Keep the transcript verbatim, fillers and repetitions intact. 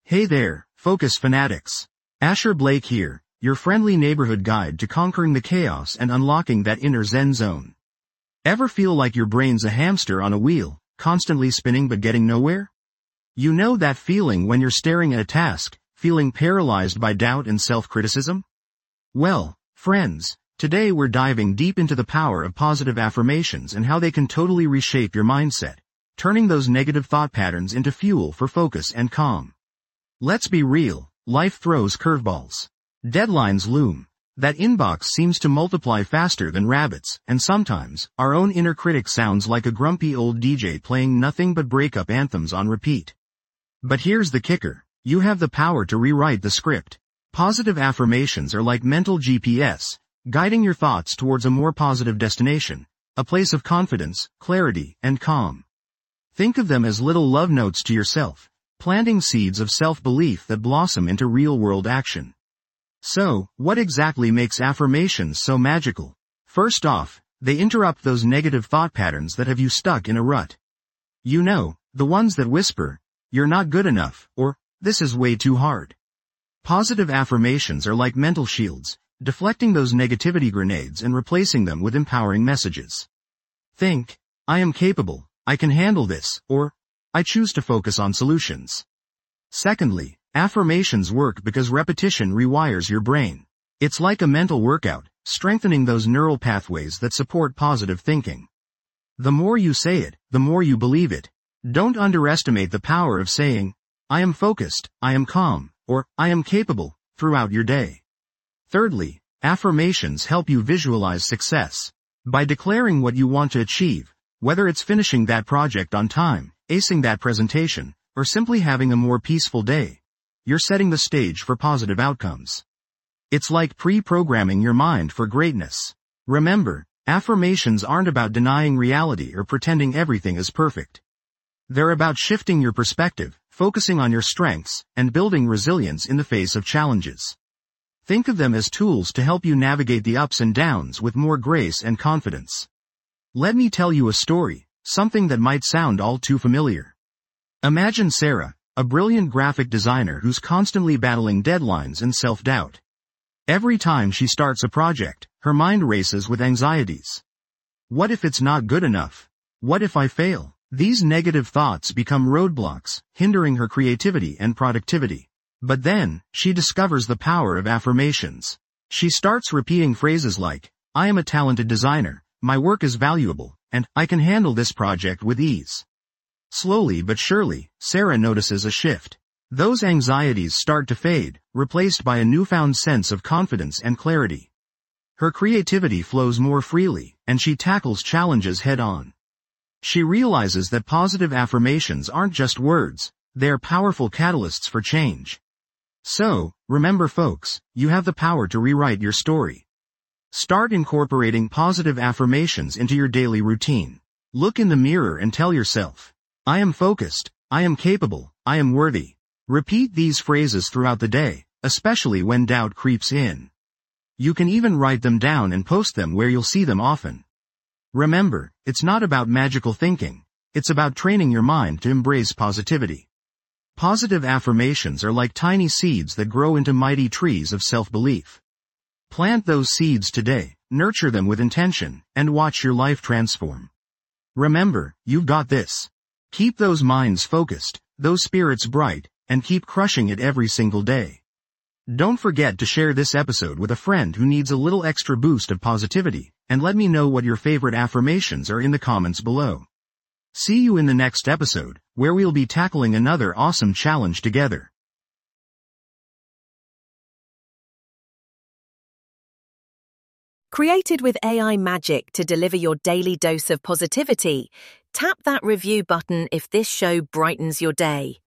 Hey there, focus fanatics. Asher Blake here, your friendly neighborhood guide to conquering the chaos and unlocking that inner Zen zone. Ever feel like your brain's a hamster on a wheel, constantly spinning but getting nowhere? You know that feeling when you're staring at a task, feeling paralyzed by doubt and self-criticism? Well, friends, today we're diving deep into the power of positive affirmations and how they can totally reshape your mindset, turning those negative thought patterns into fuel for focus and calm. Let's be real, life throws curveballs. Deadlines loom. That inbox seems to multiply faster than rabbits, and sometimes, our own inner critic sounds like a grumpy old D J playing nothing but breakup anthems on repeat. But here's the kicker. You have the power to rewrite the script. Positive affirmations are like mental G P S, guiding your thoughts towards a more positive destination, a place of confidence, clarity, and calm. Think of them as little love notes to yourself, planting seeds of self-belief that blossom into real-world action. So, what exactly makes affirmations so magical? First off, they interrupt those negative thought patterns that have you stuck in a rut. You know, the ones that whisper, "You're not good enough," or, "This is way too hard." Positive affirmations are like mental shields, deflecting those negativity grenades and replacing them with empowering messages. Think, "I am capable, I can handle this," or, "I choose to focus on solutions." Secondly, affirmations work because repetition rewires your brain. It's like a mental workout, strengthening those neural pathways that support positive thinking. The more you say it, the more you believe it. Don't underestimate the power of saying, "I am focused, I am calm," or "I am capable," throughout your day. Thirdly, affirmations help you visualize success. By declaring what you want to achieve, whether it's finishing that project on time, acing that presentation, or simply having a more peaceful day, you're setting the stage for positive outcomes. It's like pre-programming your mind for greatness. Remember, affirmations aren't about denying reality or pretending everything is perfect. They're about shifting your perspective, focusing on your strengths, and building resilience in the face of challenges. Think of them as tools to help you navigate the ups and downs with more grace and confidence. Let me tell you a story, something that might sound all too familiar. Imagine Sarah, a brilliant graphic designer who's constantly battling deadlines and self-doubt. Every time she starts a project, her mind races with anxieties. What if it's not good enough? What if I fail? These negative thoughts become roadblocks, hindering her creativity and productivity. But then, she discovers the power of affirmations. She starts repeating phrases like, "I am a talented designer, my work is valuable, and I can handle this project with ease." Slowly but surely, Sarah notices a shift. Those anxieties start to fade, replaced by a newfound sense of confidence and clarity. Her creativity flows more freely, and she tackles challenges head-on. She realizes that positive affirmations aren't just words, they're powerful catalysts for change. So, remember folks, you have the power to rewrite your story. Start incorporating positive affirmations into your daily routine. Look in the mirror and tell yourself, "I am focused, I am capable, I am worthy." Repeat these phrases throughout the day, especially when doubt creeps in. You can even write them down and post them where you'll see them often. Remember, it's not about magical thinking, it's about training your mind to embrace positivity. Positive affirmations are like tiny seeds that grow into mighty trees of self-belief. Plant those seeds today, nurture them with intention, and watch your life transform. Remember, you've got this. Keep those minds focused, those spirits bright, and keep crushing it every single day. Don't forget to share this episode with a friend who needs a little extra boost of positivity, and let me know what your favorite affirmations are in the comments below. See you in the next episode, where we'll be tackling another awesome challenge together. Created with A I magic to deliver your daily dose of positivity, tap that review button if this show brightens your day.